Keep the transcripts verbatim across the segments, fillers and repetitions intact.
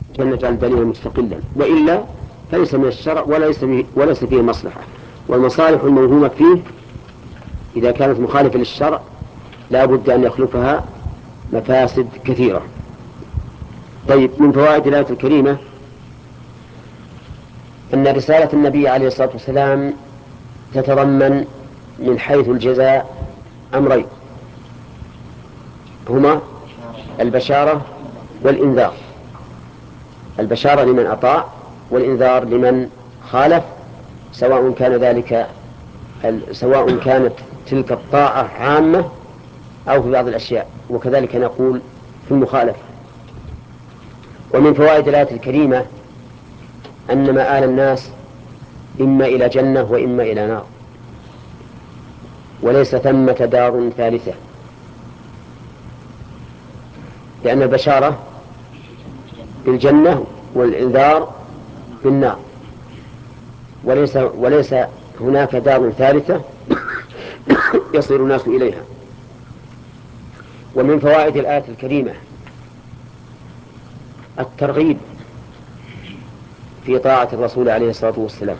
فلنجعل دليلا مستقلا، وإلا فليس من الشرع وليس وليس فيه مصلحة. والمصالح الموهومة فيه إذا كانت مخالفة للشرع لا بد أن يخلفها مفاسد كثيرة. طيب، من فوائد الآية الكريمة أن رسالة النبي عليه الصلاة والسلام تتضمن من حيث الجزاء أمرين، هما البشارة والإنذار. البشارة لمن أطاع، والإنذار لمن خالف، سواء كان ذلك سواء كانت تلك الطاعة عامة أو في بعض الأشياء، وكذلك نقول في المخالفة. ومن فوائد الآية الكريمة أن مآل الناس إما إلى جنة وإما إلى نار، وليس ثمة دار ثالثة، لأن البشارة بالجنة والإنذار بالنار، وليس وليس هناك دار ثالثة يصير الناس إليها. ومن فوائد الآية الكريمة الترغيب في طاعة الرسول عليه الصلاة والسلام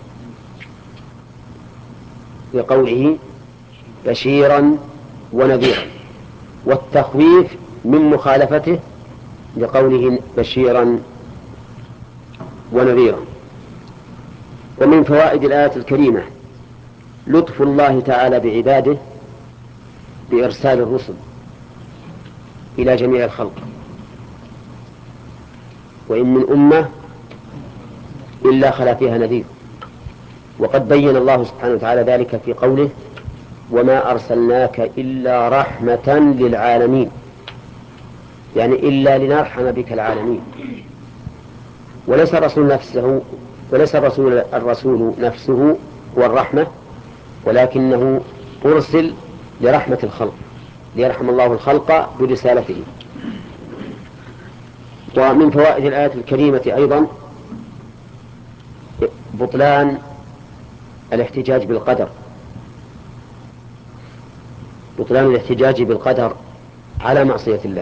بقوله بشيرا ونذيرا، والتخويف من مخالفته بقوله بشيرا ونذيرا. ومن فوائد الآية الكريمة لطف الله تعالى بعباده بإرسال الرسل إلى جميع الخلق، وإن من أمة إلا خلا فيها نذير. وقد بين الله سبحانه وتعالى ذلك في قوله وما أرسلناك إلا رحمة للعالمين، يعني إلا لنرحم بك العالمين. وليس الرسول نفسه وليس الرسول, الرسول نفسه هو الرحمة، ولكنه أرسل لرحمة الخلق، ليرحم الله الخلق برسالته. ومن فوائد الآية الكريمة أيضا بطلان الاحتجاج بالقدر، بطلان الاحتجاج بالقدر على معصية الله،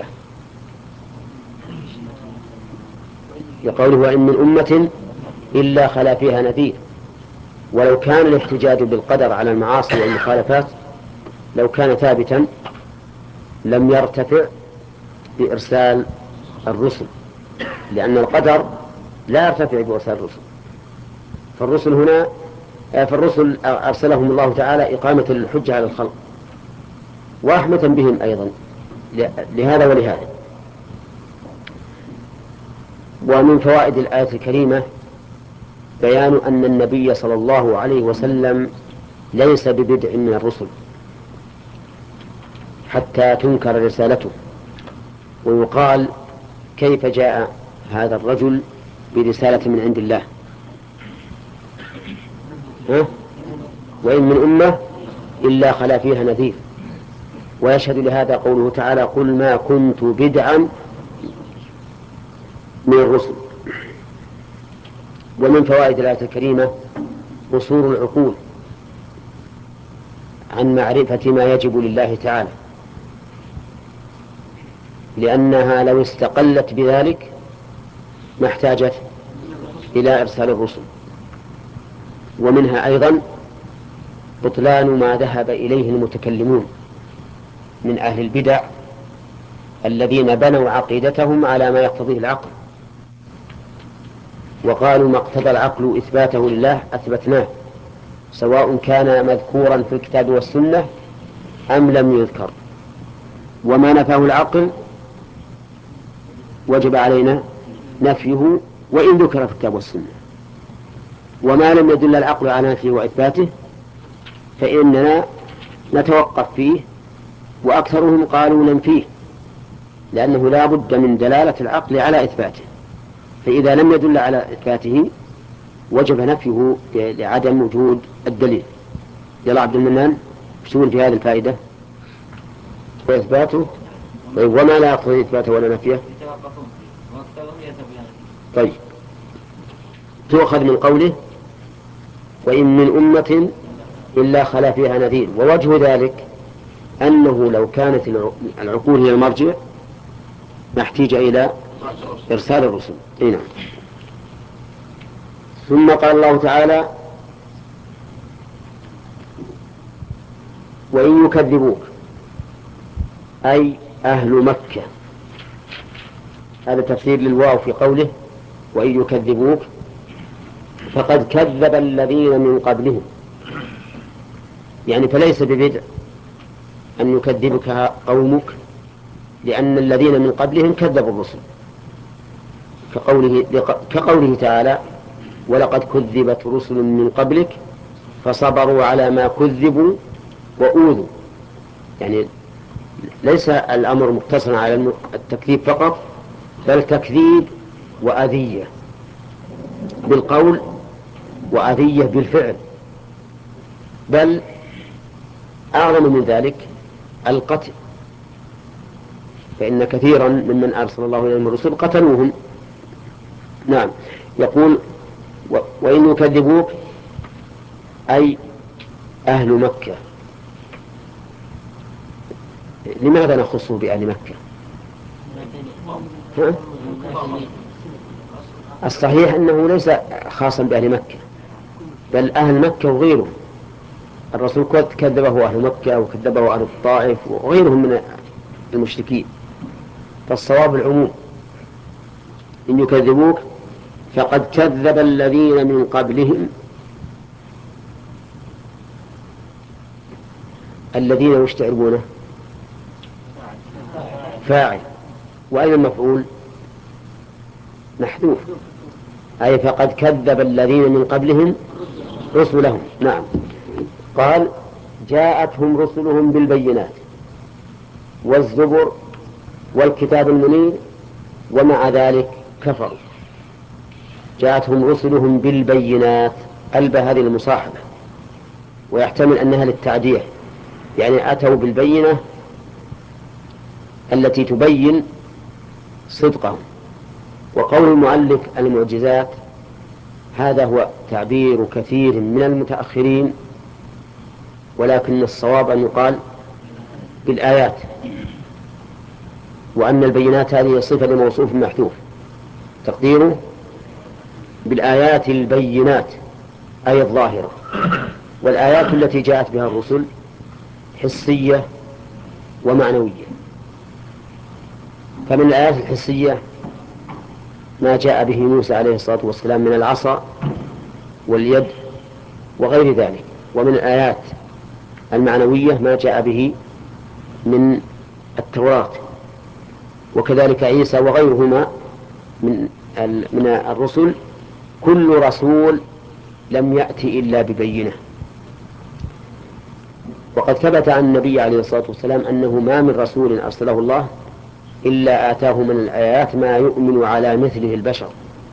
لقوله وإن من أمة إلا خلا فيها نذير. ولو كان الاحتجاج بالقدر على المعاصي والمخالفات لو كان ثابتا لم يرتفع بإرسال الرسل، لأن القدر لا يرتفع بإرسال الرسل. فالرسل هنا فالرسل أرسلهم الله تعالى إقامة الحجة على الخلق ورحمة بهم أيضا لهذا ولهذا. ومن فوائد الآية الكريمة بيان أن النبي صلى الله عليه وسلم ليس ببدع من الرسل حتى تنكر رسالته، ويقال كيف جاء هذا الرجل برسالة من عند الله؟ ها؟ وإن من أمة إلا خلا فيها نذير. ويشهد لهذا قوله تعالى قل ما كنت بدعا من الرسل. ومن فوائد الآية الكريمة قصور العقول عن معرفة ما يجب لله تعالى، لأنها لو استقلت بذلك ما احتاجت إلى إرسال الرسل. ومنها أيضا بطلان ما ذهب إليه المتكلمون من أهل البدع الذين بنوا عقيدتهم على ما يقتضيه العقل، وقالوا ما اقتضى العقل إثباته لله أثبتناه، سواء كان مذكورا في الكتاب والسنة أم لم يذكر، وما نفاه العقل وجب علينا نفيه وإن ذكر في الكتاب والسنة، وما لم يدل العقل على نفيه وإثباته فإننا نتوقف فيه. وأكثرهم قالوا ننفيه، لأنه لا بد من دلالة العقل على إثباته، فإذا لم يدل على إثباته وجب نفيه لعدم وجود الدليل. يلا عبد المنان شو في هذه الفائدة وإثباته؟ طيب، وما لا يقتضي إثباته ولا نفيه؟ طيب، تؤخذ من قوله وإن من أمة إلا خلا فيها نذير. ووجه ذلك أنه لو كانت العقول هي المرجع ما احتاج إلى إرسال الرسل. نعم. ثم قال الله تعالى: وإن يكذبوك أي أهل مكة. هذا تفسير للواو في قوله وإن يكذبوك، فقد كذب الذين من قبلهم، يعني فليس ببدع أن يكذبك قومك، لأن الذين من قبلهم كذبوا الرسل، كقوله, كقوله تعالى: ولقد كذبت رسل من قبلك فصبروا على ما كذبوا وأوذوا. يعني ليس الأمر مقتصرا على التكذيب فقط، بل تكذيب وأذية بالقول وأذية بالفعل، بل أعظم من ذلك القتل، فإن كثيرا ممن أرسل الله إليهم الرسل قتلوهم. نعم. يقول: وإن يكذبوك أي أهل مكة. لماذا نخصه بأهل مكة؟ ها؟ الصحيح أنه ليس خاصا بأهل مكة، بل أهل مكة وغيرهم. الرسول كذبه أهل مكة وكذبه أهل الطائف وغيرهم من المشركين، فالصواب العموم. إن يكذبوك فقد كذب الذين من قبلهم. الذين يشتعرونه فاعل، وأين المفعول؟ محذوف. أي فقد كذب الذين من قبلهم رسلهم. نعم. قال: جاءتهم رسلهم بالبينات والزبر والكتاب المنير ومع ذلك كفروا. جاءتهم رسلهم بالبينات، ألبى هذه المصاحبة، ويحتمل أنها للتعدية، يعني أتوا بالبينة التي تبين صدقهم. وقول المؤلف المعجزات هذا هو تعبير كثير من المتأخرين، ولكن الصواب أن يقال بالآيات، وأن البينات هذه صفة لموصوف محذوف، تقديره بالآيات البينات أي الظاهرة. والآيات التي جاءت بها الرسل حسية ومعنوية. فمن الآيات الحسية ما جاء به موسى عليه الصلاة والسلام من العصا واليد وغير ذلك، ومن الآيات المعنوية ما جاء به من التوراة، وكذلك عيسى وغيرهما من من الرسل. كل رسول لم يأتي إلا ببينة. وقد ثبت عن النبي عليه الصلاة والسلام أنه ما من رسول أرسله الله إلا آتاه من الآيات ما يؤمن على مثله البشر،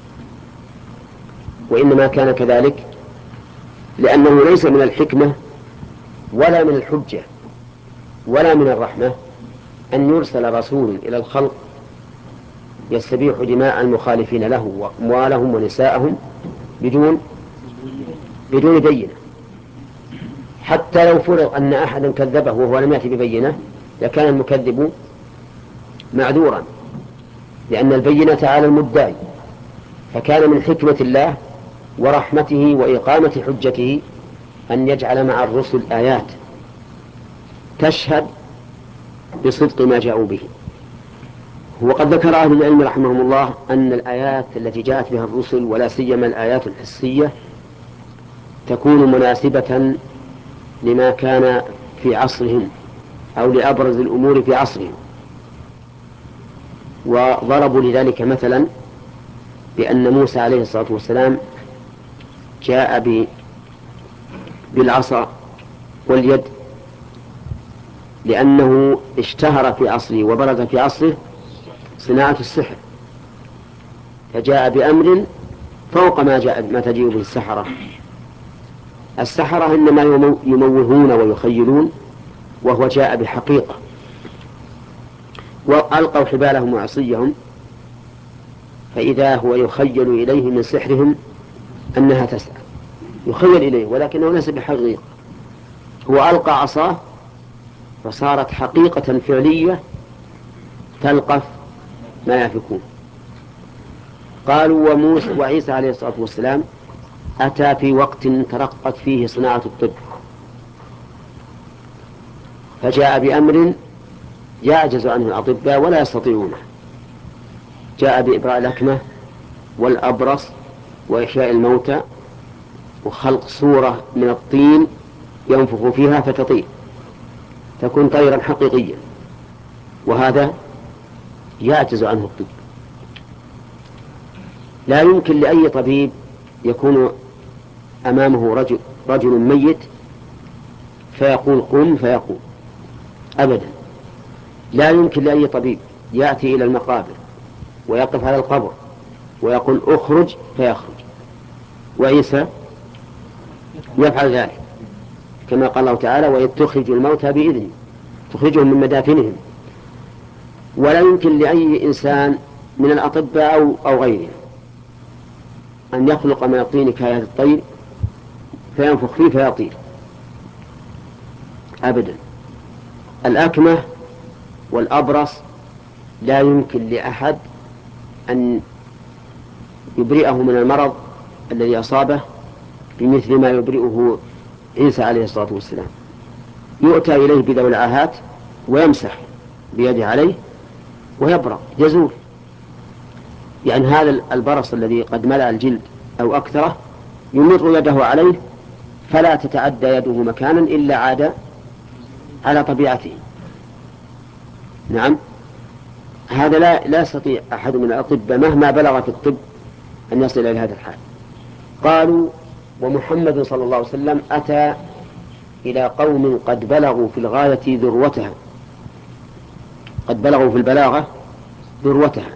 وإنما كان كذلك لأنه ليس من الحكمة ولا من الحجة ولا من الرحمة أن يرسل رسول إلى الخلق يستبيح دماء المخالفين له وأموالهم ونساءهم بدون بدون بينة. حتى لو فرض أن أحدا كذبه وهو لم يأتي ببينة لكان المكذب معذورا، لأن البينة على المدعي. فكان من حكمة الله ورحمته وإقامة حجته أن يجعل مع الرسل آيات تشهد بصدق ما جاءوا به. وقد ذكر أهل العلم رحمهم الله أن الآيات التي جاءت بها الرسل ولا سيما الآيات الحسية تكون مناسبة لما كان في عصرهم أو لأبرز الأمور في عصرهم. وضربوا لذلك مثلا بأن موسى عليه الصلاة والسلام جاء بالعصا واليد لأنه اشتهر في عصره وبرز في عصره صناعة السحر، فجاء بأمر فوق ما جاء ما تجيء به السحرة. السحرة إنما يموهون ويخيلون، وهو جاء بحقيقة. وألقوا حبالهم وعصيهم فإذا هو يخيل إليه من سحرهم أنها تسعى، يخيل إليه ولكنه ليس بحقيقة. هو ألقى عصاه فصارت حقيقة فعلية تلقف ما يفكون. قالوا وموسى وعيسى عليه الصلاة والسلام أتى في وقت ترقت فيه صناعة الطب، فجاء بأمر يعجز عنه الأطباء ولا يستطيعونه. جاء بإبراء الأكمة والأبرص وإحياء الموتى وخلق صورة من الطين ينفخ فيها فتطير تكون طيرا حقيقيا، وهذا يعجز عنه الطب. لا يمكن لأي طبيب يكون أمامه رجل, رجل ميت فيقول قم فيقوم أبدا. لا يمكن لأي طبيب يأتي إلى المقابر ويقف على القبر ويقول اخرج فيخرج، وعيسى يفعل ذلك كما قال الله تعالى وإذ تخرج الموتى بإذنه تخرجهم من مدافنهم. ولا يمكن لأي إنسان من الأطباء أو, أو غيره أن يخلق من الطين كآيات الطير فينفخ فيه فيطير أبدا. الأكمة والأبرص لا يمكن لأحد أن يبرئه من المرض الذي أصابه بمثل ما يبرئه عيسى عليه الصلاة والسلام. يؤتى إليه بذوي العاهات ويمسح بيده عليه ويبرأ يزول. يعني هذا البرص الذي قد ملأ الجلد أو أكثره يمر يده عليه فلا تتعدى يده مكانا إلا عاد على طبيعته. نعم، هذا لا لا يستطيع أحد من الأطباء مهما بلغ في الطب أن يصل إلى هذا الحال. قالوا ومحمد صلى الله عليه وسلم أتى إلى قوم قد بلغوا في الغاية ذروتها، قد بلغوا في البلاغة ذروتها،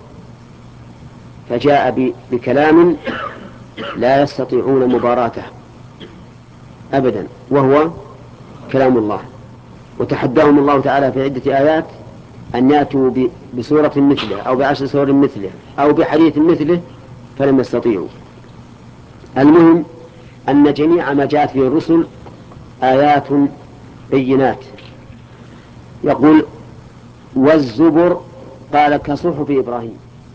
فجاء بكلام لا يستطيعون مباراته أبدا وهو كلام الله. وتحداهم الله تعالى في عدة آيات أن يأتوا بسورة مثله أو بعشر سور مثله أو بحديث مثله فلم يستطيعوا. المهم أن جميع ما جاءت به الرسل آيات بينات. يقول والزبر قال كصحف إبراهيم.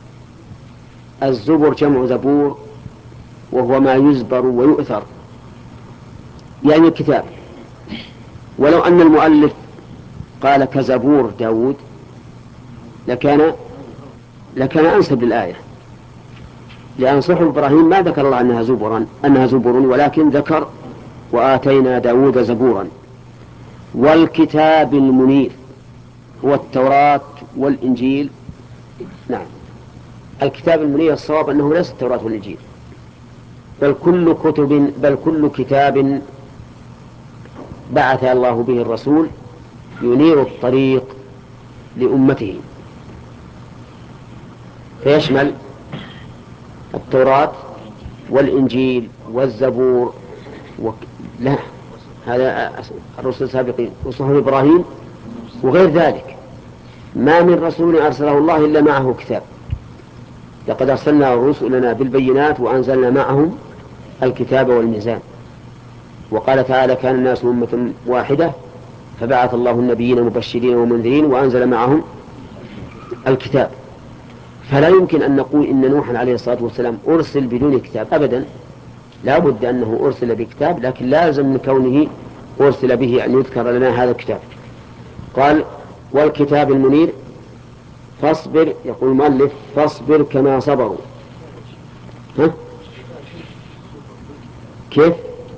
الزبر جمع زبور وهو ما يزبر ويؤثر يعني الكتاب. ولو أن المؤلف قال كزبور داود لكان لكان أنسب للآية، لأن صحف إبراهيم ما ذكر الله أنها زبرا أنها زبر ولكن ذكر وآتينا داود زبورا. والكتاب المنير هو التوراة والإنجيل. نعم، الكتاب المنير الصواب أنه ليس التوراة والإنجيل بل كل كتب بل كل كتاب بعث الله به الرسول ينير الطريق لأمته، فيشمل التوراة والإنجيل والزبور و... لا، هذا الرسل السابقين وصحف إبراهيم وغير ذلك. ما من رسول أرسله الله إلا معه كتاب. لقد أرسلنا رسلنا بالبينات وأنزلنا معهم الكتاب والميزان. وقال تعالى كان الناس أمة واحدة فبعث الله النبيين مبشرين ومنذرين وأنزل معهم الكتاب. فلا يمكن أن نقول إن نوحا عليه الصلاة والسلام أرسل بدون كتاب أبدا، لا بد أنه أرسل بكتاب، لكن لازم من كونه أرسل به أن يذكر لنا هذا الكتاب. قال والكتاب المنير فاصبر، يقول المؤلف فاصبر كما صبروا. ها؟ كيف؟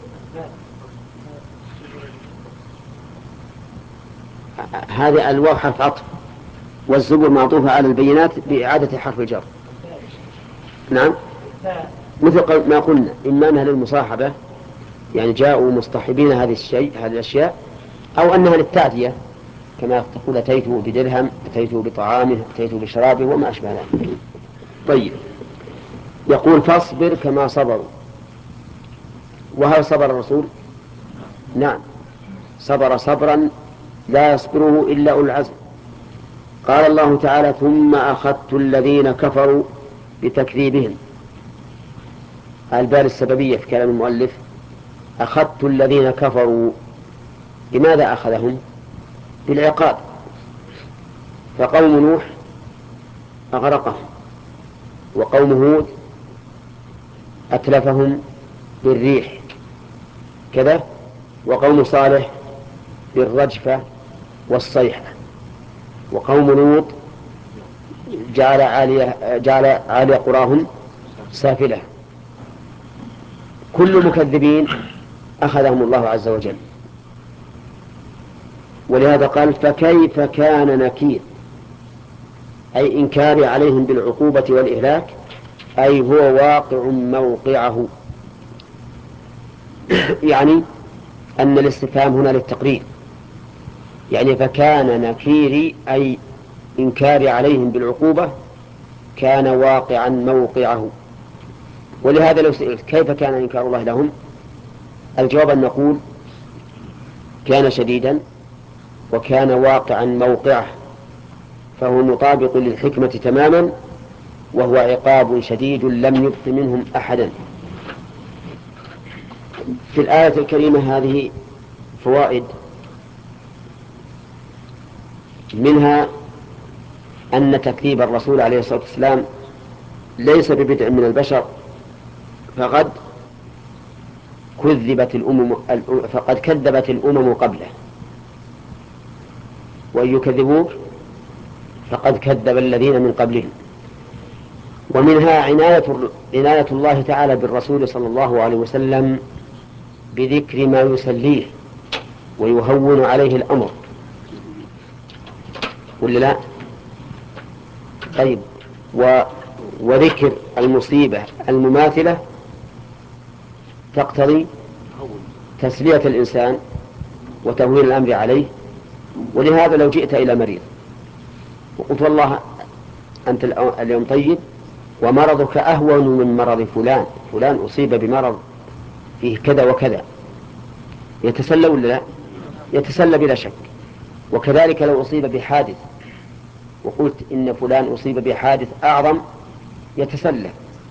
هذه الواو حرف عطف والزبر معطوفة على البينات بإعادة حرف الجر. نعم، مثل ما قلنا إما أنها للمصاحبة يعني جاءوا مصطحبين هذه الشيء هذه الأشياء، أو أنها للتعدية كما تقول أتيته بدرهم أتيته بطعامه أتيته بشرابه وما أشبه ذلك. طيب، يقول فاصبر كما صبروا. وهل صبر الرسول؟ نعم، صبر صبرا لا يصبره إلا أولو العزم. قال الله تعالى ثم أخذت الذين كفروا بتكذيبهم. البال السببية في كلام المؤلف أخذت الذين كفروا. لماذا أخذهم؟ بالعقاب. فقوم نوح أغرقهم وقوم هود أتلفهم بالريح كذا، وقوم صالح بالرجفة والصيحة، وقوم لوط جعل عالية, جعل عالية قراهم سافلة. كل مكذبين أخذهم الله عز وجل. ولهذا قال فكيف كان نكير، أي إنكار عليهم بالعقوبة والإهلاك، أي هو واقع موقعه. يعني أن الاستفهام هنا للتقرير، يعني فكان نكيري أي إنكار عليهم بالعقوبة كان واقعا موقعه. ولهذا لو سئلت كيف كان إنكار الله لهم، الجواب أن نقول كان شديدا وكان واقعا موقعه، فهو مطابق للحكمة تماما، وهو عقاب شديد لم يبق منهم أحدا. في الآية الكريمة هذه فوائد، منها أن تكذيب الرسول عليه الصلاة والسلام ليس ببدع من البشر، فقد كذبت الأمم فقد كذبت الأمم قبله، وإن يكذبوك فقد كذب الذين من قبلهم. ومنها عناية, عناية الله تعالى بالرسول صلى الله عليه وسلم بذكر ما يسليه ويهون عليه الأمر، ولا لا؟ طيب، و وذكر المصيبة المماثلة تقتضي تسلية الإنسان وتهويل الأمر عليه. ولهذا لو جئت إلى مريض وقلت والله أنت اليوم طيب ومرضك أهون من مرض فلان، فلان أصيب بمرض فيه كذا وكذا، يتسلى ولا لا؟ يتسلى بلا شك. وكذلك لو أصيب بحادث وقلت إن فلان أصيب بحادث أعظم، يتسلى.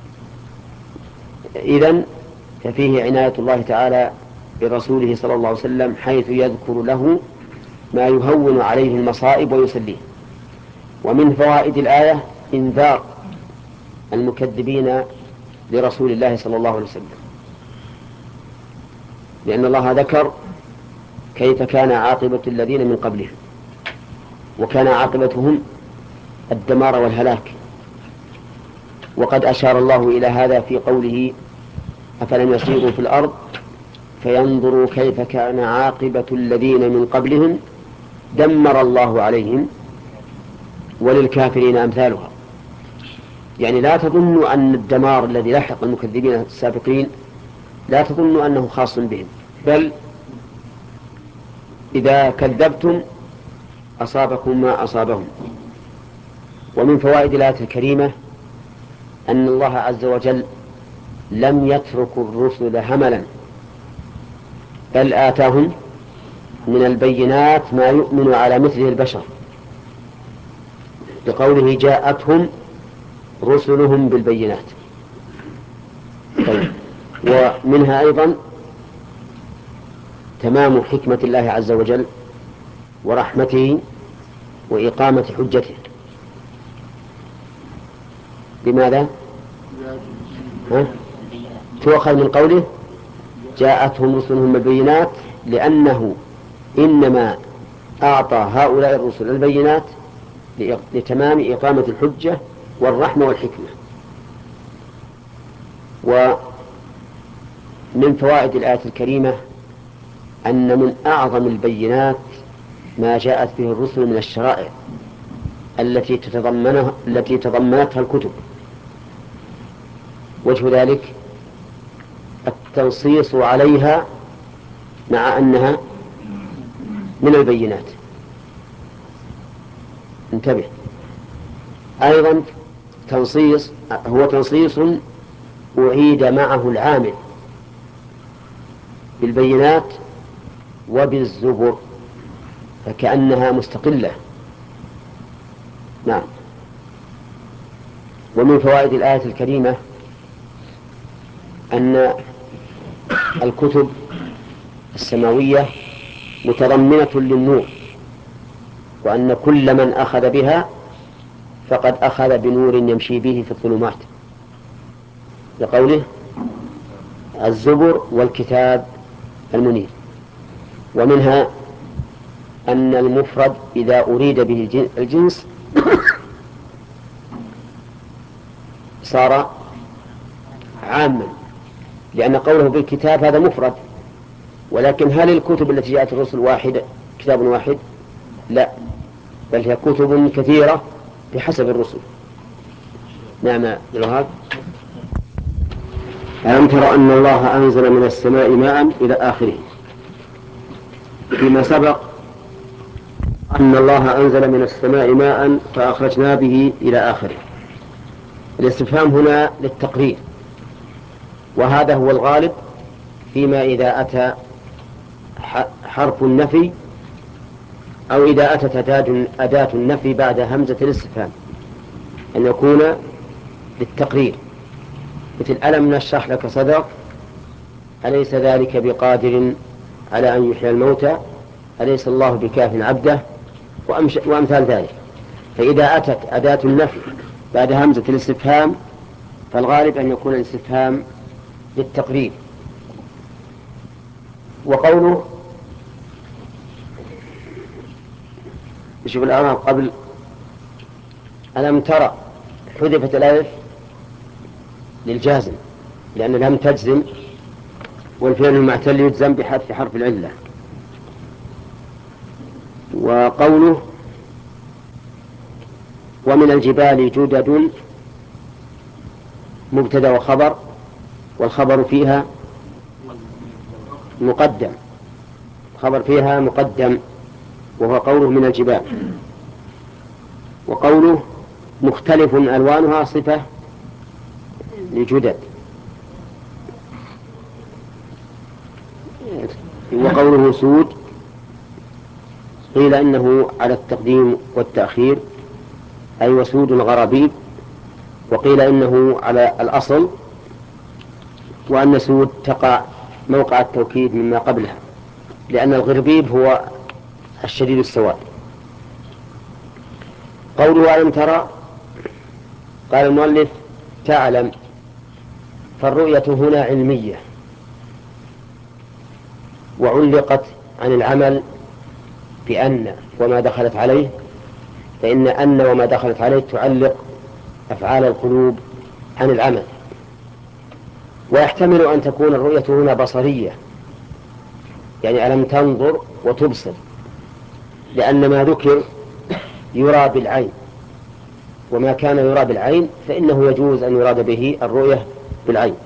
إذن ففيه عناية الله تعالى برسوله صلى الله عليه وسلم، حيث يذكر له ما يهون عليه المصائب ويسليه. ومن فوائد الآية إنذار المكذبين لرسول الله صلى الله عليه وسلم، لأن الله ذكر كيف كان عاقبة الذين من قبلهم، وكان عاقبتهم الدمار والهلاك. وقد أشار الله إلى هذا في قوله أفلم يسيروا في الأرض فينظروا كيف كان عاقبة الذين من قبلهم دمر الله عليهم وللكافرين أمثالها. يعني لا تظنوا أن الدمار الذي لحق المكذبين السابقين لا تظنوا أنه خاص بهم، بل إذا كذبتم أصابكم ما أصابهم. ومن فوائد الآية الكريمة أن الله عز وجل لم يترك الرسل هملا، بل آتاهم من البينات ما يؤمن على مثله البشر، بقوله جاءتهم رسلهم بالبينات. طيب، ومنها أيضا تمام حكمة الله عز وجل ورحمته وإقامة حجته. لماذا؟ ها؟ تؤخذ من قوله جاءتهم رسلهم بالبينات، لأنه إنما أعطى هؤلاء الرسل البينات لتمام إقامة الحجة والرحمة والحكمة. ومن فوائد الآية الكريمة أن من أعظم البينات ما جاءت به الرسل من الشرائع التي تتضمنها التي تضمنتها الكتب. وجه ذلك التنصيص عليها مع أنها من البينات. انتبه، أيضا تنصيص هو تنصيص أعيد معه العامل بالبينات وبالزبر، فكأنها مستقلة. نعم. ومن فوائد الآية الكريمة أن الكتب السماوية متضمنة للنور، وأن كل من أخذ بها فقد أخذ بنور يمشي به في الظلمات، لقوله الزبر والكتاب المنير. ومنها أن المفرد إذا أريد به الجنس صار عاما، لأن قوله بالكتاب هذا مفرد، ولكن هل الكتب التي جاءت الرسل واحدة كتاب واحد؟ لا، بل هي كتب كثيرة بحسب الرسل. نعم الوهاب. ألم تر أن الله أنزل من السماء ماء إلى آخره. فيما سبق أن الله أنزل من السماء ماء فأخرجنا به إلى آخره. الاستفهام هنا للتقرير، وهذا هو الغالب فيما إذا أتى حرف النفي أو إذا أتت أداة النفي بعد همزة الاستفهام أن يكون للتقرير، مثل ألم نشرح لك صدرك، أليس ذلك بقادر على أن يحيي الموتى، أليس الله بكاف عبده، وأمثال ذلك. فإذا أتت أداة النفي بعد همزة الاستفهام فالغالب أن يكون الاستفهام للتقرير. وقوله شوف الأمام قبل ألم ترى حذفت الألف للجازم، لأن لم تجزم، والفعل المعتل يجزم بحذف حرف العلة. وقوله ومن الجبال جدد مبتدأ وخبر، والخبر فيها مقدم، خبر فيها مقدم وهو قوله من الجبال. وقوله مختلف ألوانها صفة لجدد. وقوله سود قيل إنه على التقديم والتأخير أي وسود الغرابيب، وقيل إنه على الأصل وأن سود تقع موقع التوكيد مما قبلها، لأن الغربيب هو الشديد السواد. قوله ألم ترى قال المؤلف تعلم، فالرؤية هنا علمية وعلقت عن العمل بأن وما دخلت عليه، فإن أن وما دخلت عليه تعلق أفعال القلوب عن العمل. ويحتمل أن تكون الرؤية هنا بصرية، يعني ألم تنظر وتبصر، لأن ما ذكر يرى بالعين، وما كان يرى بالعين فإنه يجوز أن يراد به الرؤية بالعين.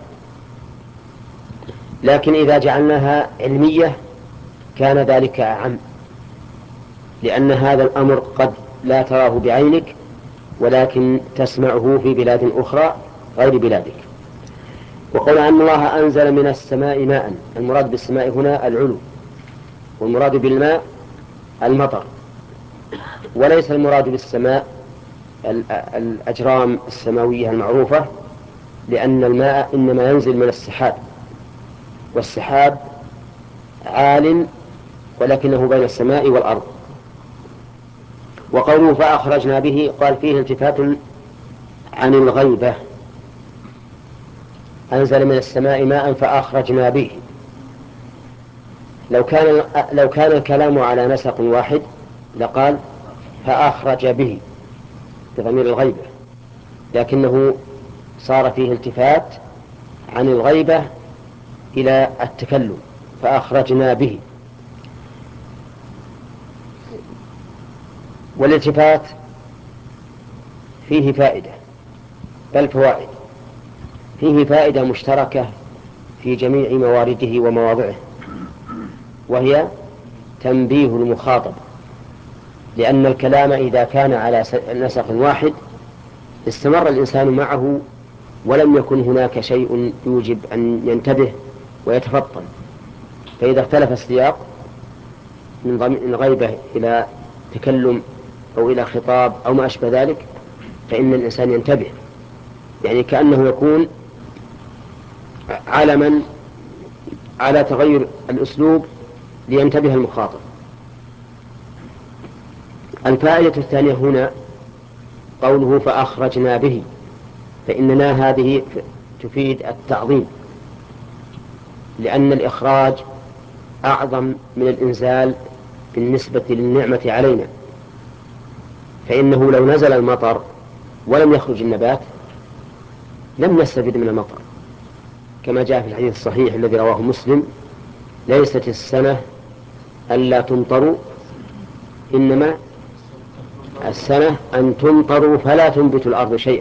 لكن إذا جعلناها علمية كان ذلك أعم، لأن هذا الأمر قد لا تراه بعينك ولكن تسمعه في بلاد أخرى غير بلادك. وقول أن الله أنزل من السماء ماء، المراد بالسماء هنا العلو، والمراد بالماء المطر، وليس المراد بالسماء الأجرام السماوية المعروفة، لأن الماء إنما ينزل من السحاب، والسحاب عال ولكنه بين السماء والأرض. وقوله فأخرجنا به قال فيه التفات عن الغيبة، أنزل من السماء ماء فأخرجنا به. لو كان لو كان الكلام على نسق واحد لقال فأخرج به بضمير الغيبة، لكنه صار فيه التفات عن الغيبة إلى التكلم فأخرجنا به. والالتفات فيه فائدة، بل فوائد. فيه فائدة مشتركة في جميع موارده ومواضعه، وهي تنبيه المخاطب، لأن الكلام إذا كان على نسق واحد استمر الإنسان معه ولم يكن هناك شيء يوجب أن ينتبه ويتفطن. فإذا اختلف السياق من غيبة إلى تكلم أو إلى خطاب أو ما أشبه ذلك فإن الإنسان ينتبه، يعني كأنه يكون علما على تغير الأسلوب لينتبه المخاطب. الفائدة الثانية هنا قوله فأخرجنا به، فإننا هذه تفيد التعظيم، لأن الإخراج أعظم من الإنزال بالنسبة للنعمة علينا، فإنه لو نزل المطر ولم يخرج النبات لم نستفد من المطر، كما جاء في الحديث الصحيح الذي رواه مسلم: ليست السنة ألا تمطروا، إنما السنة أن تمطروا فلا تنبت الأرض شيئا.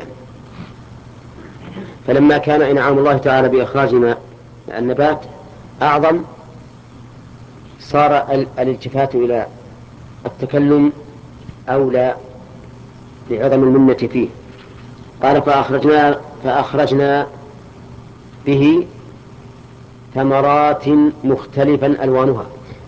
فلما كان إنعام الله تعالى بإخراج النبات أعظم، صار الالتفات إلى التكلم أولى لعظم المنة فيه. قال: فأخرجنا, فأخرجنا به ثمرات مختلفا ألوانها.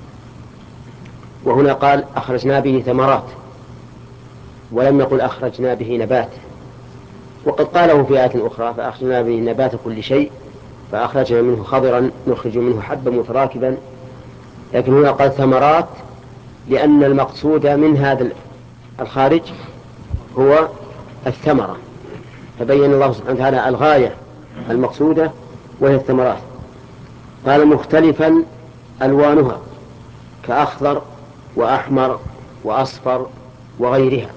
وهنا قال: أخرجنا به ثمرات، ولم يقل أخرجنا به نبات. وقد قاله في آية أخرى: فأخرجنا به نبات كل شيء فأخرجنا منه خضرا نخرج منه حبا متراكبا. لكن هنا قال ثمرات، لأن المقصود من هذا الخارج هو الثمرة، فبين الله سبحانه وتعالى الغاية المقصودة وهي الثمرات. قال: مختلفا ألوانها، كأخضر وأحمر وأصفر وغيرها.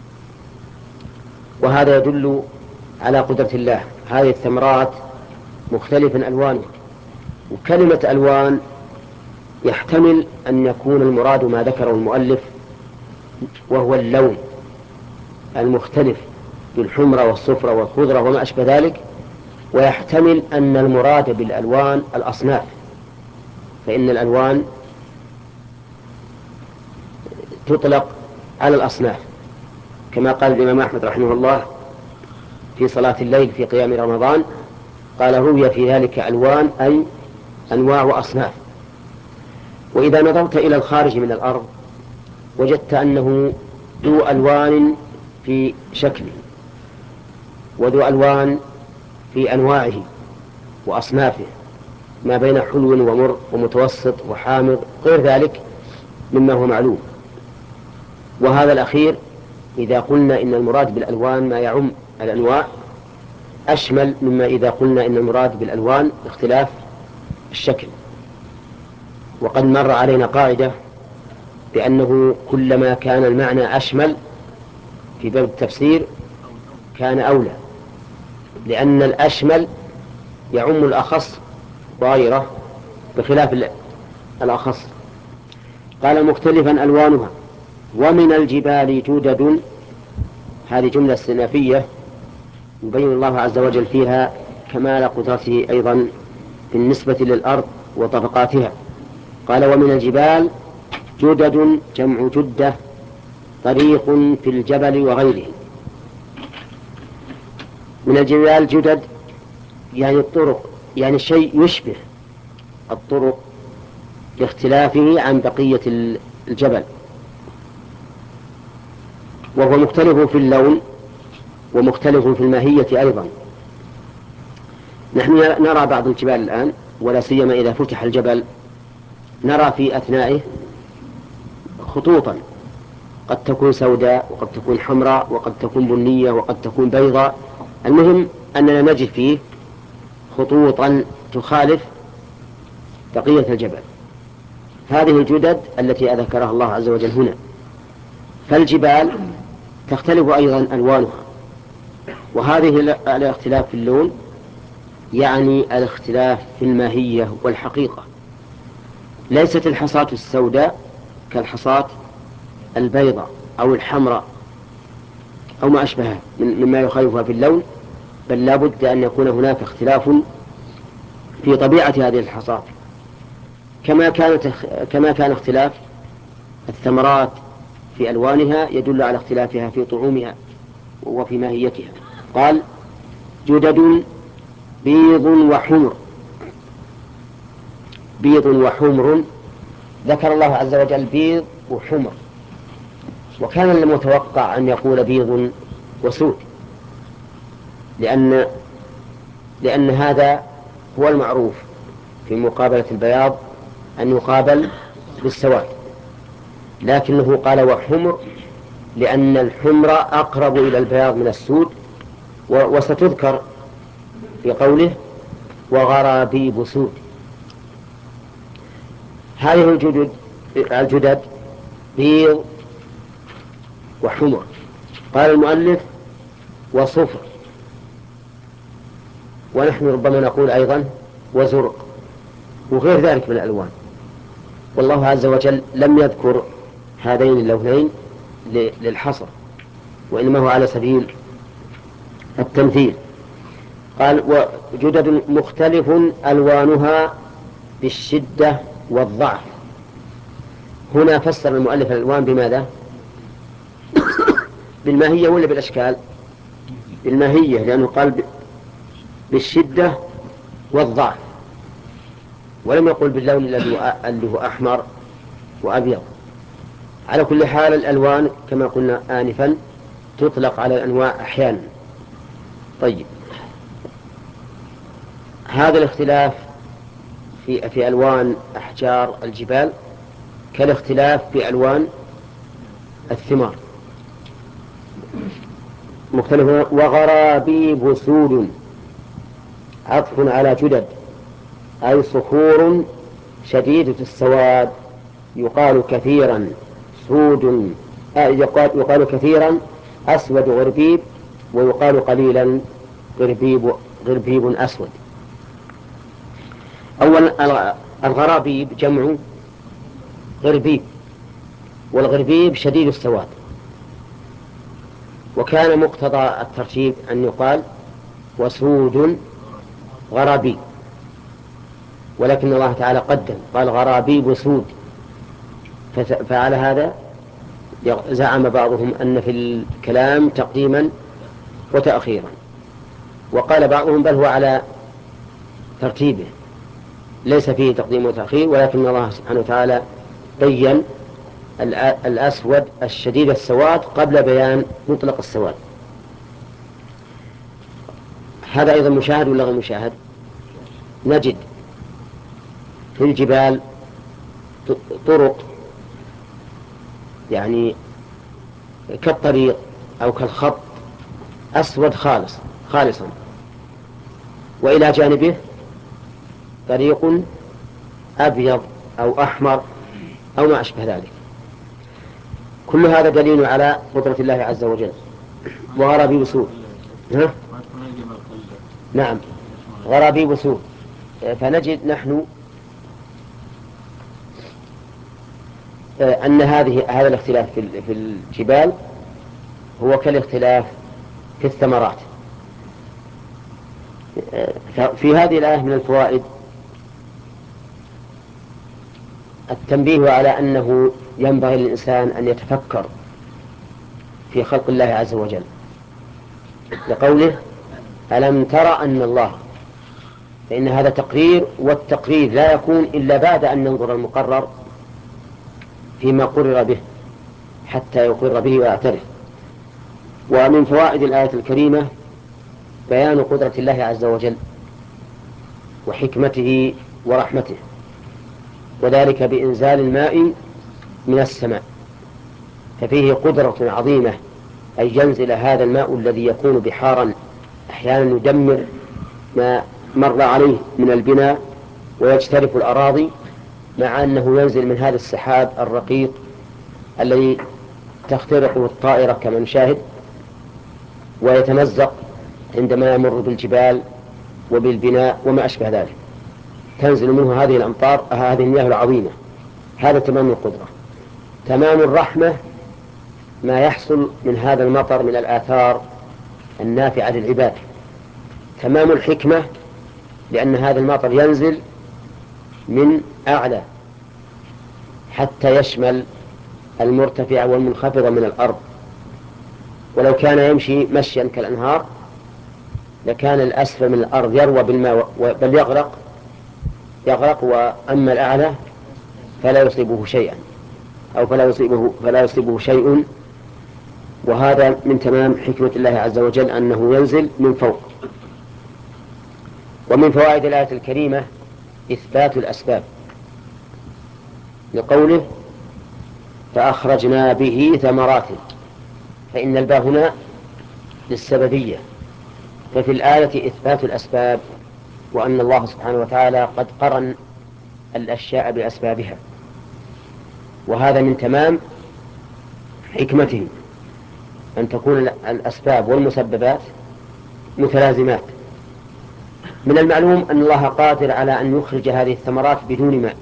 وهذا يدل على قدرة الله. هذه الثمرات مختلفا ألوانها، وكلمة ألوان يحتمل أن يكون المراد ما ذكره المؤلف وهو اللون المختلف بالحمرة والصفرة والخضرة وما أشبه ذلك، ويحتمل أن المراد بالألوان الأصناف، فإن الألوان تطلق على الأصناف، كما قال الإمام أحمد رحمه الله في صلاة الليل في قيام رمضان: قال: روي في ذلك ألوان، أي أنواع وأصناف. وإذا نظرت إلى الخارج من الأرض وجدت أنه ذو ألوان في شكله، وذو ألوان في أنواعه وأصنافه، ما بين حلو ومر ومتوسط وحامض، غير ذلك مما هو معلوم. وهذا الأخير إذا قلنا إن المراد بالألوان ما يعم الأنواع أشمل مما إذا قلنا إن المراد بالألوان اختلاف الشكل. وقد مر علينا قاعدة بأنه كلما كان المعنى أشمل في باب التفسير كان أولى، لأن الأشمل يعم الأخص وغيره بخلاف الأخص. قال: مختلفا ألوانها ومن الجبال جدد. هذه جملة استئنافية يبين الله عز وجل فيها كمال قدرته أيضا بالنسبة للأرض وطبقاتها. قال: ومن الجبال جدد، جمع جدة، طريق في الجبل وغيره. من الجبال جدد يعني الطرق، يعني شيء يشبه الطرق لاختلافه عن بقية الجبل، وهو مختلف في اللون ومختلف في الماهية أيضا. نحن نرى بعض الجبال الآن، ولا سيما إذا فتح الجبل، نرى في أثنائه خطوطا قد تكون سوداء وقد تكون حمراء وقد تكون بنية وقد تكون بيضاء. المهم أننا نجد فيه خطوطا تخالف بقية الجبل. هذه الجدد التي ذكرها الله عز وجل هنا. فالجبال تختلف أيضا ألوانها، وهذه الاختلاف في اللون يعني الاختلاف في الماهية والحقيقة. ليست الحصاة السوداء كالحصاة البيضاء أو الحمراء أو ما أشبهها مما يخالفها في اللون، بل لا بد أن يكون هناك اختلاف في طبيعة هذه الحصاة، كما كانت كما كان اختلاف الثمرات في ألوانها يدل على اختلافها في طعومها وفي ماهيتها. قال: جدد بيض وحمر. بيض وحمر، ذكر الله عز وجل بيض وحمر، وكان المتوقع أن يقول بيض وسود، لأن لأن هذا هو المعروف في مقابلة البياض أن يقابل بالسواد، لكنه قال وحمر لأن الحمر أقرب إلى البياض من السود. وستذكر في قوله وغرابيب سود، هذه الجدد الجدد بيض وحمر. قال المؤلف وصفر، ونحن ربما نقول أيضا وزرق وغير ذلك من الألوان. والله عز وجل لم يذكر هذين اللونين للحصر، وإنما هو على سبيل التمثيل. قال وجدد مختلف ألوانها بالشدة والضعف. هنا فسر المؤلف الألوان بماذا؟ بالماهية ولا بالأشكال؟ بالماهية، لأنه قال بالشدة والضعف، ولم يقل باللون الذي هو أحمر وأبيض. على كل حال الألوان كما قلنا آنفا تطلق على الأنواع أحيانا. طيب، هذا الاختلاف في في ألوان أحجار الجبال كالاختلاف في ألوان الثمار. مختلف. وغرابيب سود عطف على جدد، أي صخور شديدة السواد، يقال كثيرا سود، يقال, يقال كثيرا أسود غربيب، ويقال قليلا غربيب, غربيب أسود. أولا الغرابيب جمع غربيب، والغربيب شديد السواد، وكان مقتضى الترتيب أن يقال وسود غرابيب، ولكن الله تعالى قدم قال غرابيب سود، فعلى هذا زعم بعضهم أن في الكلام تقديما وتأخيرا، وقال بعضهم بل هو على ترتيبه ليس فيه تقديم وتأخير، ولكن الله سبحانه وتعالى بين الأسود الشديد السواد قبل بيان مطلق السواد. هذا أيضا مشاهد ولا غير مشاهد؟ نجد في الجبال طرق يعني كالطريق أو كالخط أسود خالص خالصا، وإلى جانبه طريق أبيض أو أحمر أو ما أشبه ذلك. كل هذا دليل على قدرة الله عز وجل. وغرابيب سود، ها؟ نعم غرابيب سود. فنجد نحن أن هذه هذا الاختلاف في الجبال هو كالاختلاف في الثمرات. في هذه الآية من الفوائد التنبيه على أنه ينبغي للإنسان أن يتفكر في خلق الله عز وجل، لقوله ألم تر أن الله، فإن هذا تقرير، والتقرير لا يكون إلا بعد أن ننظر المقرر فيما قرر به حتى يقر به ويعترف. ومن فوائد الآية الكريمة بيان قدرة الله عز وجل وحكمته ورحمته، وذلك بإنزال الماء من السماء، ففيه قدرة عظيمة أن ينزل هذا الماء الذي يكون بحارا أحيانا يدمر ما مر عليه من البناء ويجترف الأراضي، مع أنه ينزل من هذا السحاب الرقيق الذي تخترقه الطائرة كما نشاهد، ويتمزق عندما يمر بالجبال وبالبناء وما أشبه ذلك، تنزل منه هذه الأمطار هذه المياه العظيمة. هذا تمام القدرة. تمام الرحمة ما يحصل من هذا المطر من الآثار النافعة للعباد. تمام الحكمة لأن هذا المطر ينزل من أعلى حتى يشمل المرتفع والمنخفض من الأرض، ولو كان يمشي مشيا كالأنهار لكان الأسفل من الأرض يروى بالماء بل يغرق يغرق وأما الأعلى فلا يصيبه شيئا أو فلا يصيبه, فلا يصيبه شيء. وهذا من تمام حكمة الله عز وجل أنه ينزل من فوق. ومن فوائد الآية الكريمة إثبات الأسباب، لقوله فأخرجنا به ثمرات، فإن الباء هنا للسببية، ففي الآية إثبات الأسباب، وأن الله سبحانه وتعالى قد قرن الأشياء بأسبابها. وهذا من تمام حكمته أن تكون الأسباب والمسببات متلازمات. من المعلوم أن الله قادر على أن يخرج هذه الثمرات بدون ماء،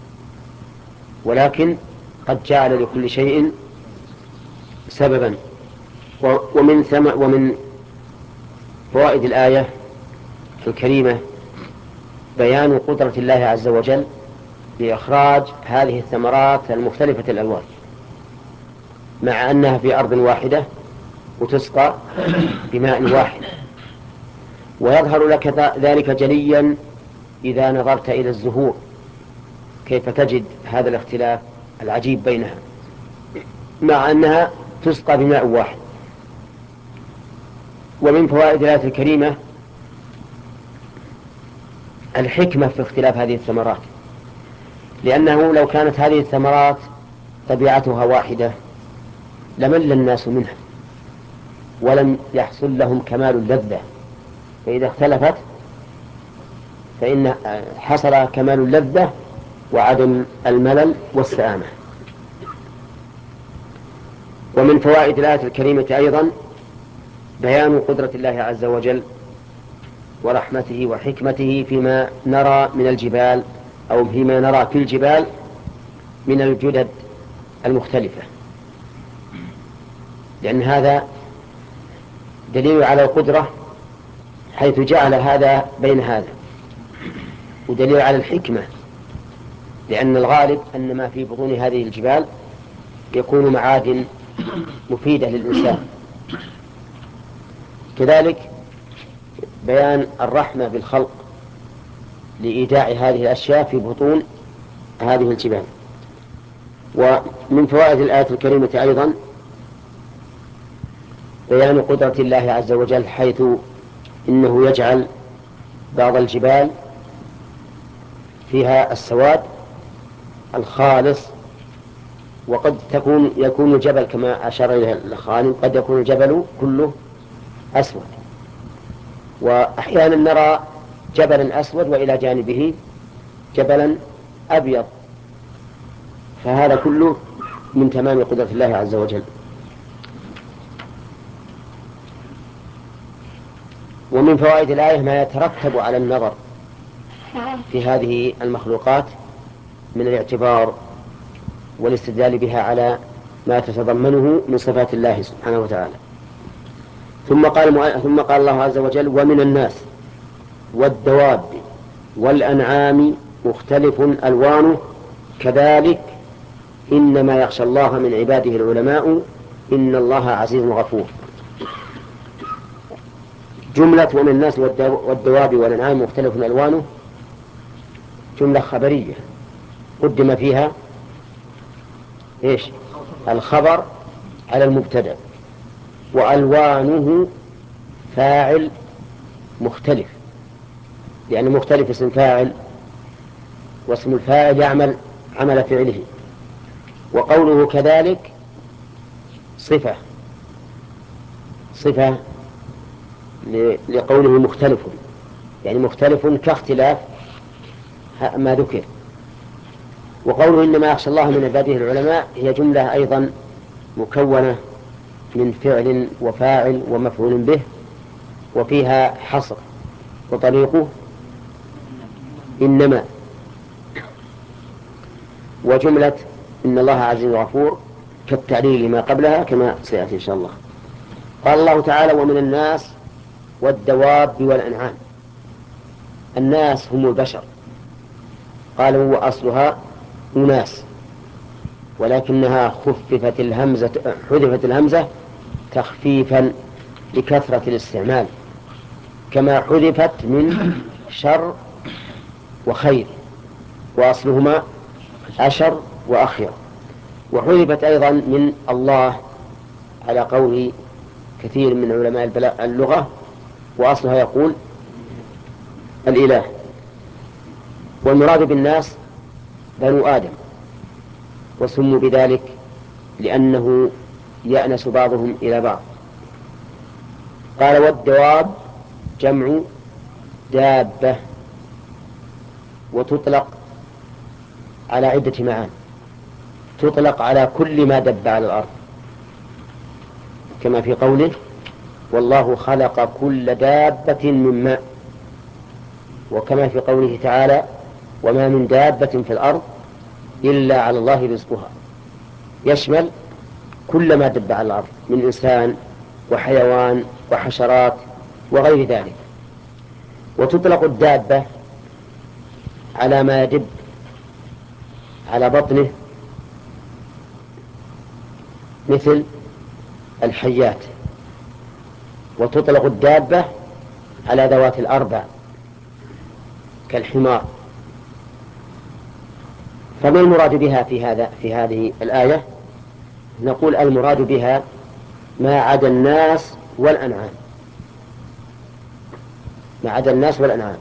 ولكن قد جعل لكل شيء سببا. ومن ثم ومن فوائد الآية الكريمة بيان قدرة الله عز وجل لإخراج هذه الثمرات المختلفة الألوان مع أنها في أرض واحدة وتسقى بماء واحد. ويظهر لك ذلك جليا إذا نظرت إلى الزهور كيف تجد هذا الاختلاف العجيب بينها مع أنها تسقى بماء واحد. ومن فوائد الآية الكريمة الحكمة في اختلاف هذه الثمرات، لأنه لو كانت هذه الثمرات طبيعتها واحدة لمل الناس منها ولم يحصل لهم كمال اللذة، فإذا اختلفت فإن حصل كمال اللذة وعدم الملل والسآمة. ومن فوائد الآية الكريمة أيضا بيان قدرة الله عز وجل ورحمته وحكمته فيما نرى من الجبال أو فيما نرى في الجبال من الجدد المختلفة، لأن هذا دليل على القدرة حيث جعل هذا بين هذا، ودليل على الحكمة لأن الغالب أن ما في بطون هذه الجبال يكون معادن مفيدة للإنسان. كذلك بيان الرحمة بالخلق لإيداع هذه الأشياء في بطون هذه الجبال. ومن فوائد الآية الكريمة أيضا بيان قدرة الله عز وجل حيث إنه يجعل بعض الجبال فيها السواد الخالص، وقد تكون يكون الجبل كما أشار إليه الخالق قد يكون الجبل كله أسود، وأحيانا نرى جبلا أسود وإلى جانبه جبلا أبيض، فهذا كله من تمام قدرة الله عز وجل. ومن فوائد الآية ما يترتب على النظر في هذه المخلوقات من الاعتبار والاستدلال بها على ما تتضمنه من صفات الله سبحانه وتعالى. ثم قال ثم قال الله عز وجل: ومن الناس والدواب والأنعام مختلف ألوانه كذلك إنما يخشى الله من عباده العلماء إن الله عزيز غفور. جملة ومن الناس والدواب والأنعام مختلف ألوانه جملة خبرية قدم فيها إيش؟ الخبر على المبتدأ، وألوانه فاعل مختلف، لأن مختلف اسم فاعل واسم الفاعل يعمل عمل فعله، وقوله كذلك صفة صفة لقوله مختلف، يعني مختلف كاختلاف ما ذكر. وقوله إنما يخشى الله من عباده العلماء هي جملة أيضا مكونة من فعل وفاعل ومفعول به، وفيها حصر، وطريقه إنما، وجملة إن الله عزيز غفور كالتعليل لما قبلها كما سيأتي إن شاء الله. قال الله تعالى: ومن الناس والدواب والأنعام. الناس هم البشر، قالوا وأصلها أناس، ولكنها خففت الهمزة حذفت الهمزة تخفيفا لكثرة الاستعمال، كما حذفت من شر وخير، وأصلهما أشر وأخير. وحذفت أيضا من الله على قول كثير من علماء اللغة، وأصلها يقول الإله. والمراد بالناس بنو آدم، وسموا بذلك لأنه يأنس بعضهم إلى بعض. قال: والدواب جمع دابة، وتطلق على عدة معان، تطلق على كل ما دب على الأرض، كما في قوله والله خلق كل دابة من ماء، وكما في قوله تعالى وما من دابة في الأرض إلا على الله رزقها، يشمل كل ما دب على الأرض من إنسان وحيوان وحشرات وغير ذلك. وتطلق الدابة على ما يدب على بطنه مثل الحيات، وتطلق الدابة على ذوات الأربع كالحمار. فما المراد بها في هذا في هذه الآية؟ نقول المراد بها ما عدا الناس والأنعام، ما عدا الناس والأنعام،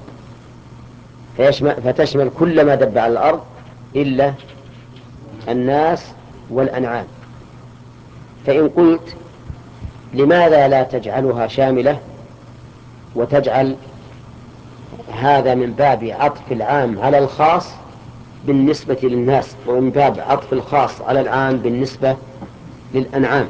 فتشمل كل ما دب على الأرض إلا الناس والأنعام. فإن قلت لماذا لا تجعلها شاملة وتجعل هذا من باب عطف العام على الخاص بالنسبة للناس، ومن باب عطف الخاص على العام بالنسبة للأنعام؟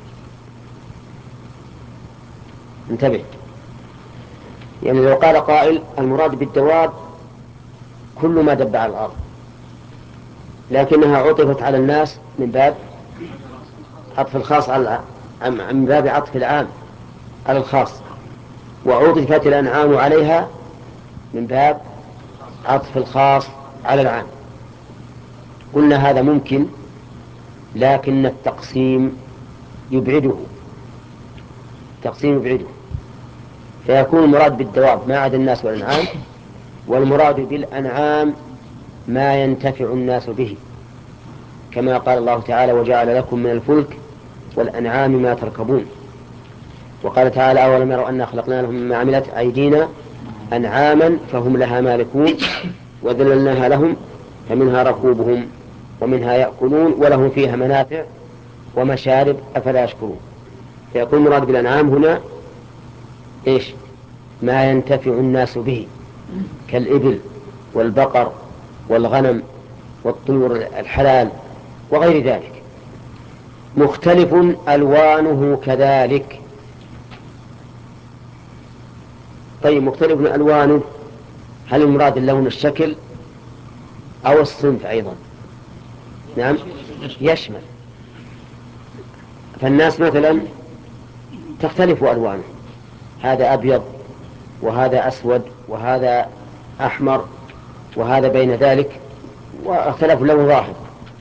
انتبه، يعني لو قال قائل المراد بالدواب كل ما دب على الأرض، لكنها عطفت على الناس من باب عطف الخاص على العام، من باب عطف العام على الخاص، وعطفت الأنعام عليها من باب عطف الخاص على العام. قلنا هذا ممكن، لكن التقسيم يبعده، التقسيم يبعده، فيكون المراد بالدواب ما عدا الناس والأنعام، والمراد بالأنعام ما ينتفع الناس به، كما قال الله تعالى وجعل لكم من الفلك والأنعام ما تركبون. وقال تعالى أولم يروا أنا خلقنا لهم مما عملت أيدينا أنعاما فهم لها مالكون وذللناها لهم فمنها ركوبهم ومنها يأكلون ولهم فيها منافع ومشارب أفلا يشكرون. فيكون مراد بالأنعام هنا إيش؟ ما ينتفع الناس به كالإبل والبقر والغنم والطيور الحلال وغير ذلك. مختلف ألوانه كذلك. طيب، مختلف ألوانه، هل المراد اللون الشكل أو الصنف أيضا؟ نعم، يشمل. فالناس مثلا تختلف ألوانه، هذا أبيض وهذا أسود وهذا أحمر وهذا بين ذلك، واختلف اللون ظاهر.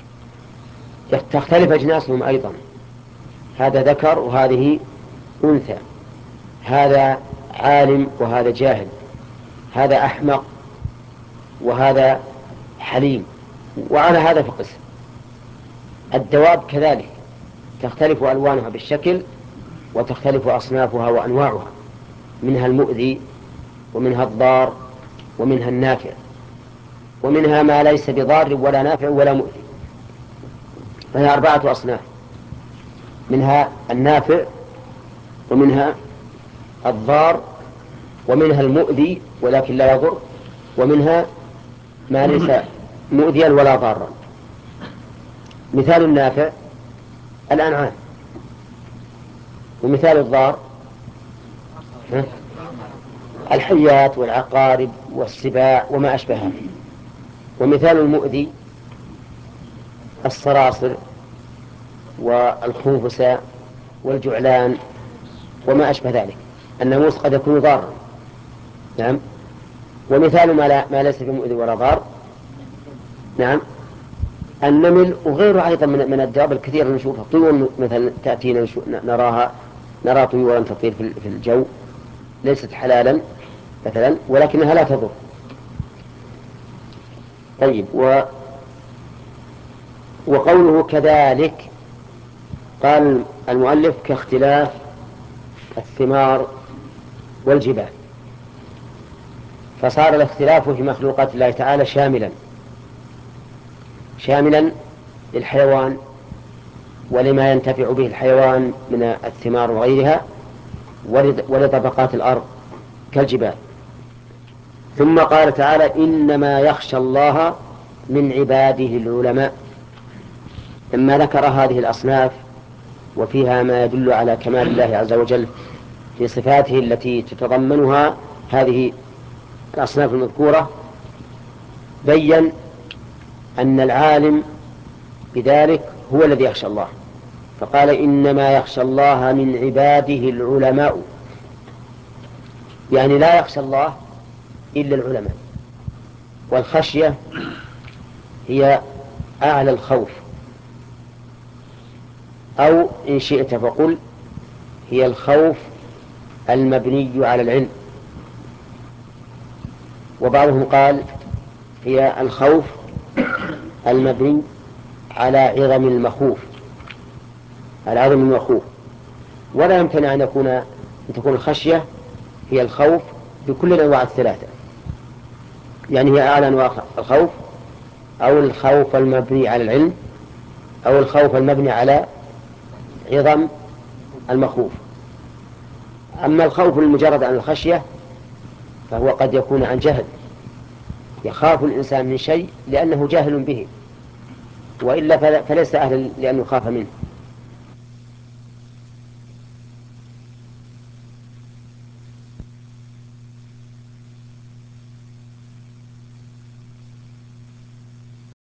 تختلف أجناسهم أيضا، هذا ذكر وهذه أنثى، هذا عالم وهذا جاهل، هذا أحمق وهذا حليم، وعلى هذا فقس. الدواب كذلك تختلف ألوانها بالشكل وتختلف أصنافها وأنواعها، منها المؤذي ومنها الضار ومنها النافع، ومنها ما ليس بضار ولا نافع ولا مؤذي، فهي أربعة أصناف، منها النافع ومنها الضار ومنها المؤذي ولكن لا يضر، ومنها ما ليس مؤذيا ولا ضارا. مثال النافع الأنعام، ومثال الضار الحيات والعقارب والسباع وما أشبهها، ومثال المؤذي الصراصر والخنفساء والجعلان وما أشبه ذلك. الناموس قد يكون ضارا، نعم. ومثال ما, لا ما ليس بمؤذي ولا ضار، نعم، النمل وغيره أيضا من, من الدواب الكثير نشوفها. طيور مثلا تأتينا نراها نرى طيورا تطير في الجو ليست حلالا مثلا ولكنها لا تضر. طيب، و وقوله كذلك قال المؤلف كاختلاف الثمار والجبال، فصار الاختلاف في مخلوقات الله تعالى شاملا شاملا للحيوان ولما ينتفع به الحيوان من الثمار وغيرها ولطبقات الأرض كالجبال. ثم قال تعالى إنما يخشى الله من عباده العلماء. لما ذكر هذه الأصناف وفيها ما يدل على كمال الله عز وجل في صفاته التي تتضمنها هذه الأصناف المذكورة، بين أن العالم بذلك هو الذي يخشى الله، فقال إنما يخشى الله من عباده العلماء، يعني لا يخشى الله إلا العلماء. والخشية هي أعلى الخوف، أو إن شئت فقل هي الخوف المبني على العلم. وبعضهم قال هي الخوف المبني على عظم المخوف، العظم المخوف. ولا يمكن أن يكون أن تكون الخشية هي الخوف بكل الأنواع الثلاثة، يعني هي أعلى أنواع الخوف، أو الخوف المبني على العلم، أو الخوف المبني على عظم المخوف. أما الخوف المجرد عن الخشية فهو قد يكون عن جهل، يخاف الإنسان من شيء لأنه جاهل به، وإلا فليس أهلا لأن يخاف منه.